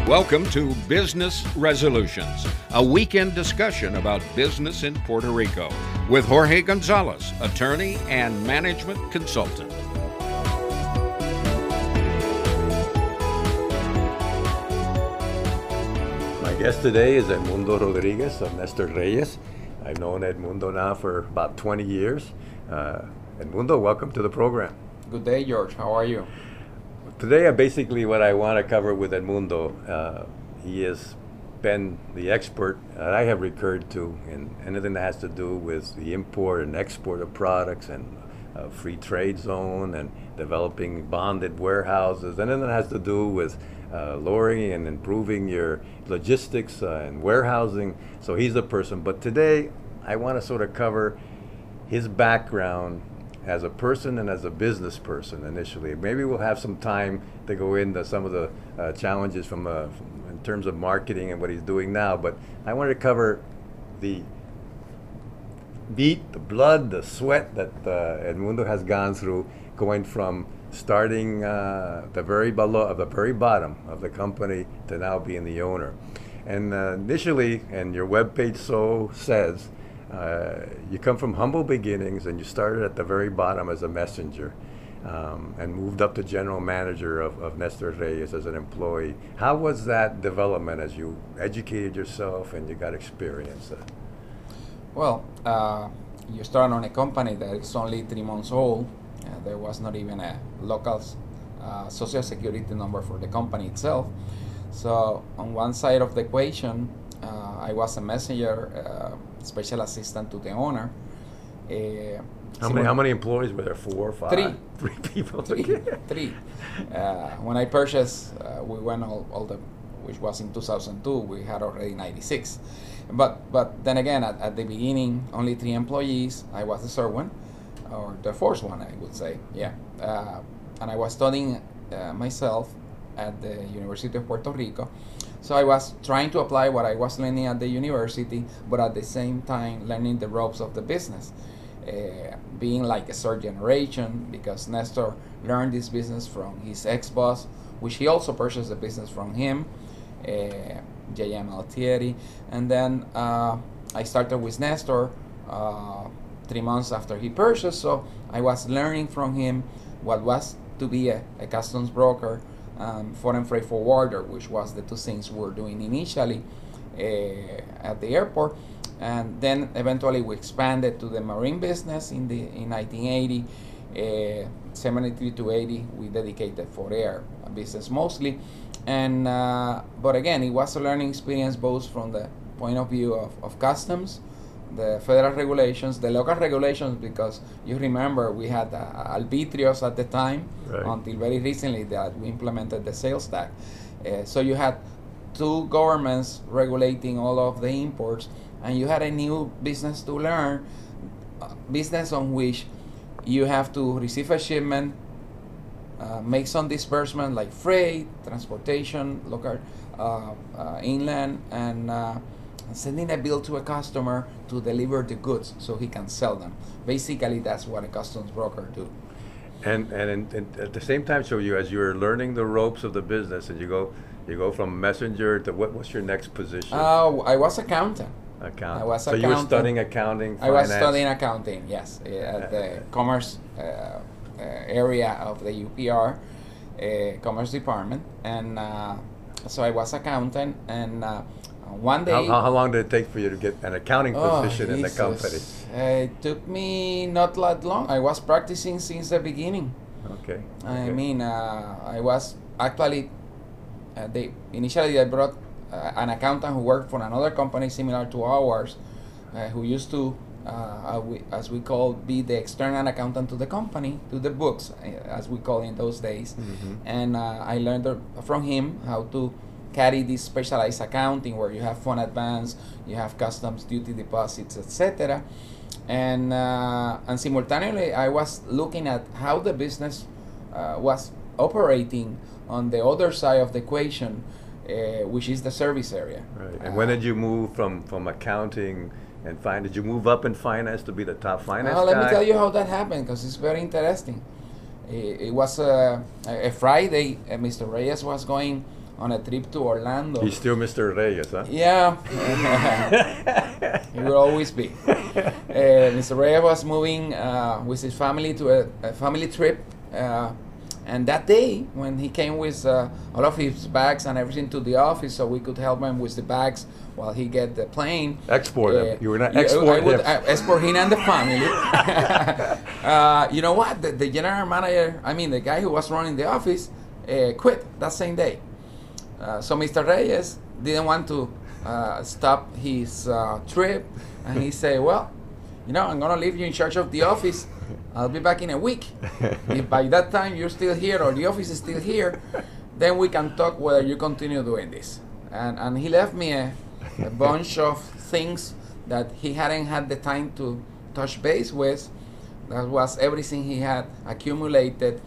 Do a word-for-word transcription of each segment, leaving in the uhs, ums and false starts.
Welcome to Business Resolutions, a weekend discussion about business in Puerto Rico with Jorge Gonzalez, attorney and management consultant. My guest today is Edmundo Rodriguez of Nestor Reyes. I've known Edmundo now for about twenty years. Uh, Edmundo, welcome to the program. Good day, George. How are you? Today, uh, basically what I want to cover with Edmundo, uh, he has been the expert that I have recurred to in anything that has to do with the import and export of products and uh, free trade zone and developing bonded warehouses, anything that has to do with uh, lowering and improving your logistics uh, and warehousing. So he's the person. But today, I want to sort of cover his background as a person and as a business person initially. Maybe we'll have some time to go into some of the uh, challenges from, uh, from in terms of marketing and what he's doing now, but I wanted to cover the beat, the blood, the sweat that uh, Edmundo has gone through, going from starting uh, the very below, of the very bottom of the company to now being the owner. And uh, initially, and your webpage so says, Uh, you come from humble beginnings and you started at the very bottom as a messenger um, and moved up to general manager of, of Nestor Reyes as an employee. How was that development as you educated yourself and you got experience? Uh, Well, uh, you start on a company that is only three months old. Uh, there was not even a local uh, social security number for the company itself. So on one side of the equation, uh, I was a messenger, uh, special assistant to the owner. Uh, how many? How many employees were there? Four, five, three, three people. Three, three. Uh, when I purchased, uh, we went all, all the, which was in two thousand two. We had already ninety-six, but but then again, at, at the beginning, only three employees. I was the third one, or the fourth one, I would say. Yeah, uh, and I was studying uh, myself at the University of Puerto Rico. So I was trying to apply what I was learning at the university, but at the same time learning the ropes of the business. Uh, being like a third generation, because Nestor learned this business from his ex-boss, which he also purchased the business from him, uh, J M Altieri. And then uh, I started with Nestor uh, three months after he purchased, so I was learning from him what was to be a, a customs broker, Um, foreign freight forwarder, which was the two things we were doing initially uh, at the airport, and then eventually we expanded to the marine business in the in nineteen eighty. Uh, seventy-three to eighty, we dedicated for air business mostly, and uh, but again, it was a learning experience both from the point of view of, of customs, the federal regulations, the local regulations, because you remember we had uh, albitrios at the time, right, until very recently that we implemented the sales tax. Uh, so you had two governments regulating all of the imports, and you had a new business to learn, uh, business on which you have to receive a shipment, uh, make some disbursement like freight, transportation, local, uh, uh, inland, and uh, sending a bill to a customer to deliver the goods so he can sell them. Basically, that's what a customs broker do. And and, in, and at the same time, so you as you're learning the ropes of the business, and you go you go from messenger to what? What's your next position? Uh, I was accountant. Accountant. I was so you were studying accounting. I was finance. studying accounting. Yes, uh, at the commerce uh, uh, area of the U P R, uh, commerce department, and uh, so I was accountant. And uh, one day, how, how, how long did it take for you to get an accounting oh, position in the Jesus. company? Uh, it took me not that long. I was practicing since the beginning. Okay. I okay. mean, uh, I was actually, uh, they initially I brought uh, an accountant who worked for another company similar to ours, uh, who used to, uh, we, as we call, be the external accountant to the company, to the books, uh, as we call in those days. Mm-hmm. And uh, I learned uh, from him how to carry this specialized accounting where you have fund advance, you have customs duty deposits, et cetera. And uh, and simultaneously, I was looking at how the business uh, was operating on the other side of the equation, uh, which is the service area. Right. And uh, when did you move from, from accounting and finance? Did you move up in finance to be the top finance well, guy? let me tell you how that happened, because it's very interesting. It, it was uh, a Friday, uh, Mister Reyes was going on a trip to Orlando. He's still Mister Reyes, huh? Yeah, he will always be. Uh, Mister Reyes was moving uh, with his family to a, a family trip, uh, and that day when he came with uh, all of his bags and everything to the office, so we could help him with the bags while he get the plane. Export uh, him. You were not yeah, export I would him. uh, export him and the family. uh, you know what? The, the general manager, I mean the guy who was running the office, uh, quit that same day. Uh, so Mister Reyes didn't want to uh, stop his uh, trip, and he said, well, you know, I'm going to leave you in charge of the office. I'll be back in a week. If by that time you're still here or the office is still here, then we can talk whether you continue doing this. And, and he left me a, a bunch of things that he hadn't had the time to touch base with. That was everything he had accumulated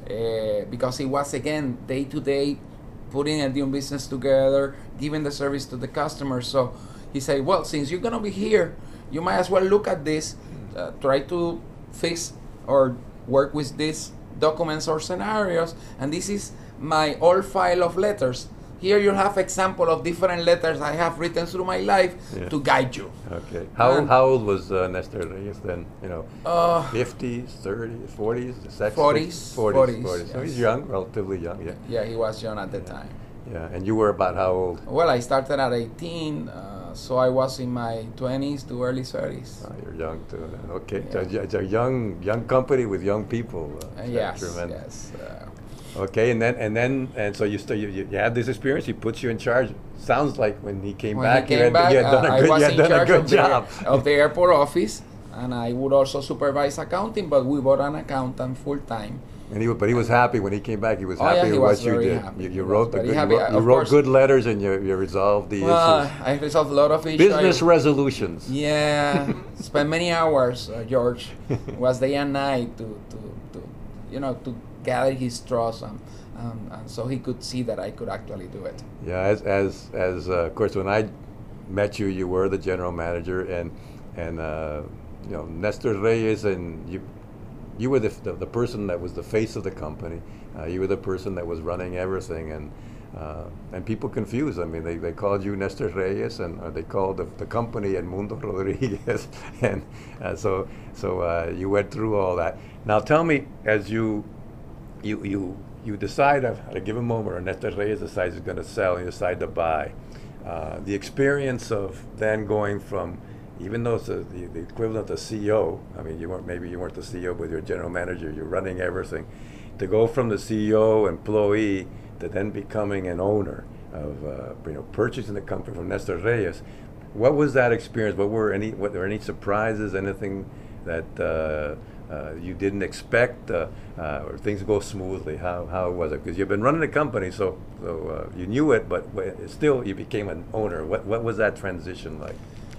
uh, because he was, again, day to day, putting a new business together, giving the service to the customer. So he said, well, since you're going to be here, you might as well look at this, uh, try to fix or work with these documents or scenarios. And this is my old file of letters. Here you have example of different letters I have written through my life Yeah. to guide you. Okay. How And- how old was uh, Nestor Reyes then? You know, Uh, fifties, thirties, forties, forties, forties, forties, forties. So yes. he's young, relatively young. Yeah. yeah, he was young at the time. Yeah. And you were about how old? Well, I started at eighteen, uh, so I was in my twenties to early thirties. Oh, you're young too. then. Okay. Yeah. So it's a- it's a young young company with young people. Uh, Uh, so yes, tremendous. yes. Uh, Okay, and then and then and so you still you, you you had this experience. He puts you in charge. Sounds like when he came When back, he you came had, back, you had done uh, a I good, was you had in done a charge good of the, job. of the airport office, and I would also supervise accounting, but we brought an accountant full time. And he, wa- but he was happy when he came back. He was Oh, happy yeah, he with was what you very did. happy. You, He you was wrote the very good, happy. you wrote, Uh, you of wrote course. good letters and you, you resolved the Well, issues. I resolved a lot of issues. Business I- resolutions. Yeah, spent many hours, uh, George, was day and night to, to, to, you know, to gather his trust, and, um, and so he could see that I could actually do it. Yeah, as as as uh, of course when I met you, you were the general manager, and and uh, you know Nestor Reyes, and you you were the, the the person that was the face of the company. Uh, you were the person that was running everything, and uh, and people confused. I mean, they, they called you Nestor Reyes, and uh, they called the, the company Edmundo Rodriguez, and uh, so so uh, you went through all that. Now tell me, as you you you you decide at a given moment, or Nestor Reyes decides he's going to sell, and you decide to buy. Uh, the experience of then going from, even though it's a, the, the equivalent of C E O, I mean, you weren't maybe you weren't the C E O, but you're a general manager, you're running everything. To go from the C E O employee to then becoming an owner of, uh, you know, purchasing the company from Nestor Reyes. What was that experience? What were any? What were any surprises? Anything that uh, uh, you didn't expect, uh, uh, or things go smoothly? How how was it? Because you've been running the company, so so uh, you knew it, but, but still you became an owner. What what was that transition like?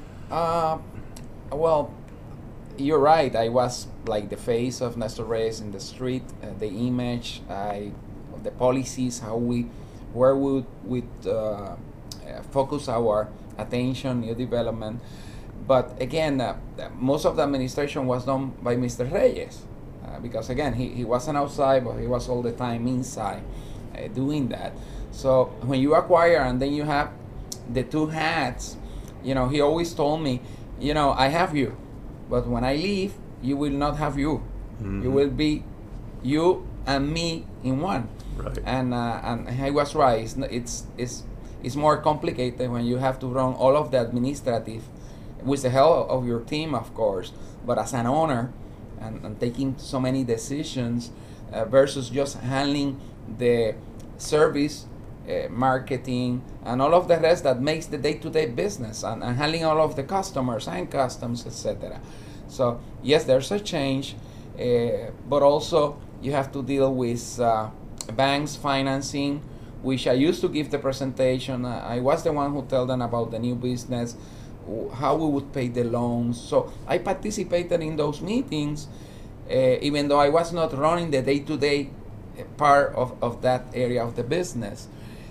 Uh, well, you're right. I was like the face of Nestor Reyes in the street, uh, the image, I, the policies, how we, where we would uh, focus our attention, new development. But again, uh, most of the administration was done by Mister Reyes, uh, because again, he, he wasn't outside, but he was all the time inside uh, doing that. So when you acquire and then you have the two hats, you know, he always told me, you know, I have you, but when I leave, you will not have you. Mm-hmm. You will be you and me in one. Right. And uh, and he was right. It's, n- it's it's it's more complicated when you have to run all of the administrative, with the help of your team, of course. But as an owner, and, and taking so many decisions, uh, versus just handling the service, uh, marketing, and all of the rest that makes the day-to-day business, and, and handling all of the customers and customs, et cetera. So yes, there's a change, uh, but also you have to deal with uh, banks financing, which I used to give the presentation. Uh, I was the one who told them about the new business, w- how we would pay the loans. So I participated in those meetings, uh, even though I was not running the day-to-day part of, of that area of the business.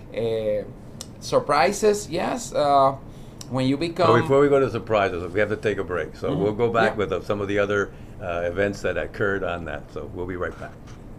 Uh, surprises, yes. Uh, when you become... So before we go to surprises, we have to take a break. So Mhm. we'll go back Yeah. with uh, some of the other uh, events that occurred on that. So we'll be right back.